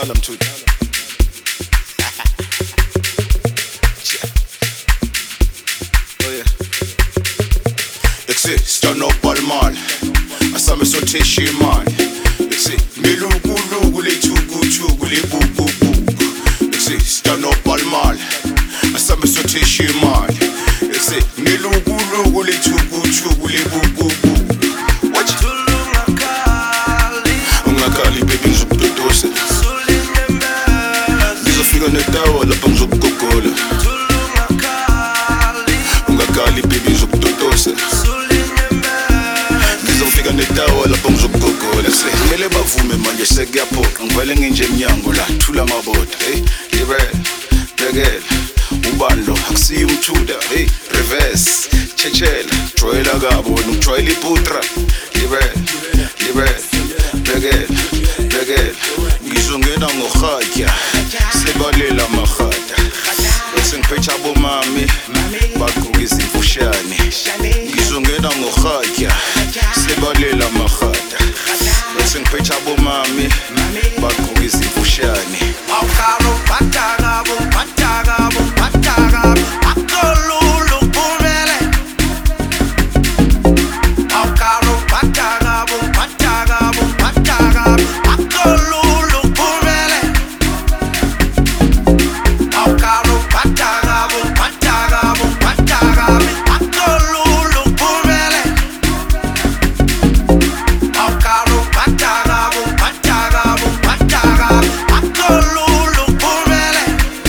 Tell them to. Oh yeah. Ik zie, staan op allemaal. Asame so teshi man. Ik zie, milugu lugu le chugu chugu le bu bu bu. Ik zie, staan op allemaal. Asame so teshi man. Ik zie, milugu lugu le chugu chugu le bu bu bu. What you do? Ungakali baby ngizokudodose. Ngizofika netawa lapha ngizokugogola. Ungakali baby ngizokudodose. Ngizofika netawa lapha ngizokugogola. Kumele bavume manje sekuyaphoqa. Ngivele nginje emnyango la thula maboda. Hey, bhekela ubandlo akusiyo umthuda. Hey, reverse chechela joyela kabo wena ujoyela iputra. Bhekela ngizongena ngorhatya sebalela marhata bese ngiphetha bomami bagqoka izimfushane ngizongena ngorhatya sebalela marhata bese ngiphetha bomami bagqoka izimfushane awukaro pataka bo pataka bo pataka akolulu kumele awukaro pataka bo pataka bo pataka akolulu kumele awukaro pataka bo pataka bo pataka akolulu kumele awukaro pataka bo pataka bo pataka akolulu kumele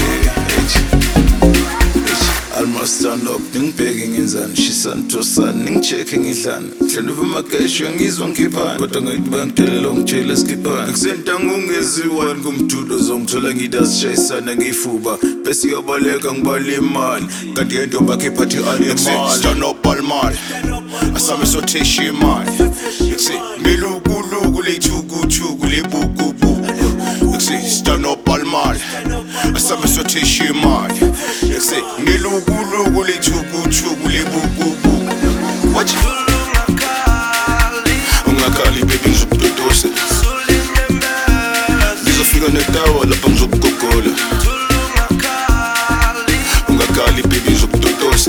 almost stand up ngibheke ngenzani shisantosan ngichecking idlana hlelo vamagesho ngizwa ngiphan kodwa ngibangitelela ngitshela skiphana kusentanga ungeziwani kumdudo zongithola ngidasishayisana ngifuba bese yabaleka ngibala imali kanti yento bakhe phathi animal stand up almal asame so teshi imali yksi milugu le chugu le bugu yksi stand up almal asame so teshi imali yksi milugu le chugu le bugu what you ungakali baby ngizokudodose ngizofika netawa lapha ngizokugogola ungakali baby ngizokudodose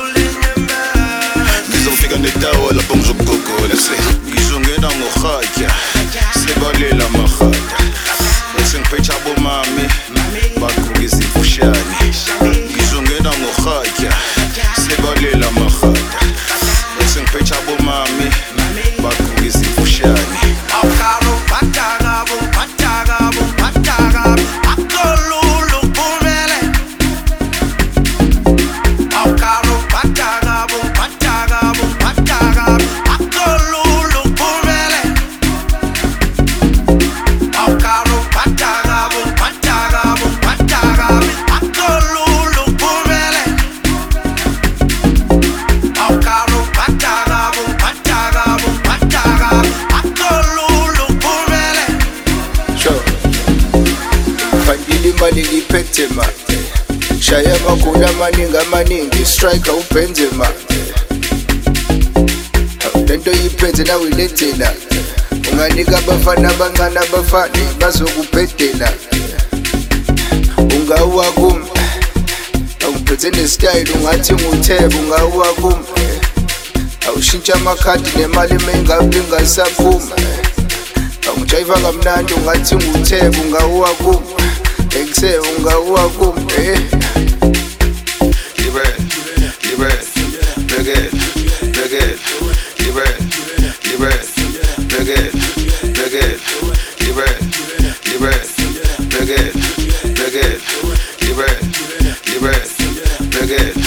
ngizofika netawa lapha ngizokugogola ngizongena ngorhatya sebalela marhata bese ngiphetha bomami bagqoka izimfushane ngizongena ngorhatya sebalela marhata bese ngiphetha bomami bagqoka izimfushane awukaro pataka bo pataka bo pataka akolulu kumele awukaro pataka bo pataka bo pataka akolulu kumele awukaro pataka bo pataka bo pataka akolulu kumele awukaro pataka bo pataka bo pataka akolulu kumele sure fandile imali ngiphethe ma shaya amagoli amaningi striker uBenzema lento yiphethe nawe ilethela unganika abafana abancane abafane bazokubhedela ungawuwa kum awuphethe nestyle ungathi nguthebe ungawuwa kum awushintsha amakhadi nemali mengabe ingasaphuma awujayiva kamnandi ungathi nguthebe ungawuwa kum ekuse ungawuwa kum Bhekela